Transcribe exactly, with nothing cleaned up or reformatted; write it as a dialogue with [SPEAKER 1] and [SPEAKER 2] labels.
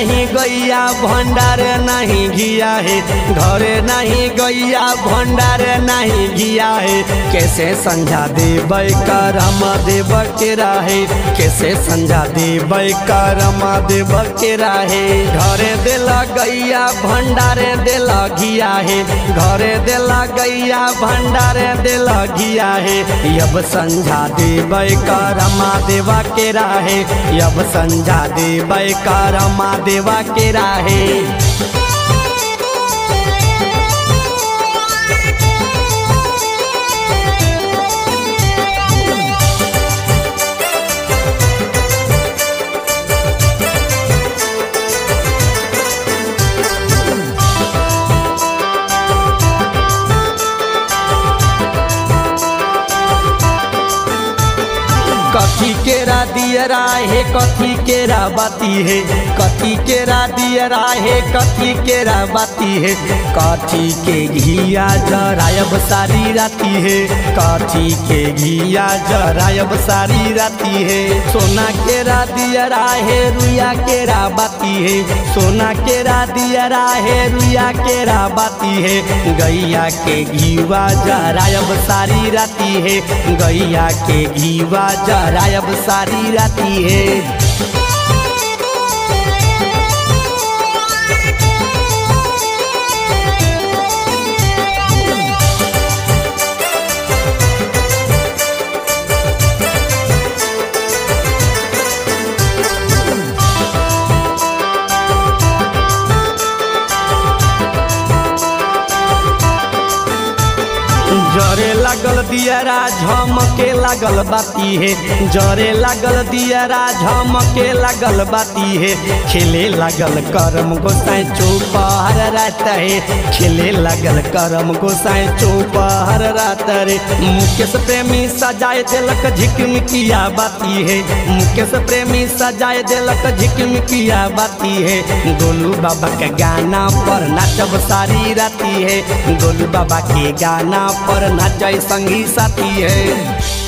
[SPEAKER 1] नहीं गैया भंडारे नहीं घिया है, घरे नहीं गैया भंडारे नहीं घिया है। कैसे समझा देबै करम देव के राहे, कैसे समझा देबै करम देव के राहे। घरे देला गैया भंडारे देला घिया है, घरे देला गैया भंडारे देला घिया है। अब समझा देबै करमा देवा के राहे, अब समझा देबै करमा देवा के राहे। कथी केरा दियरा है, कथी केरा बाती है, कथी केरा दियरा है, कथी केरा बाती है। कथी के घिया जरायब सारी राती है, कथी के घिया जरायब सारी राती है। सोना केरा दियरा है, रुइया केरा बाती है, सोना केरा दियरा है, रुइया केरा बाती है। गैया के घीवा जरायब सारी राती है, गैया के घीवा जरायब सारी राती है। जरे लागल दियरा झमके लागल बाती है, जरे लागल दियरा झमके लागल बाती है। खेले लागल करम गोसाई चौपहर रात है, खेले लागल करम गोसाई चौपहर रात रे। मुकेश प्रेमी सजाए देलक झिकमिकिया बाती है, मुकेश प्रेमी सजाए देलक झिकमिकिया बाती है। गोलू बाबा के गाना पर नाचब सारी राती है, गोलू बाबा के गाना पर नाचे संगी साथी है।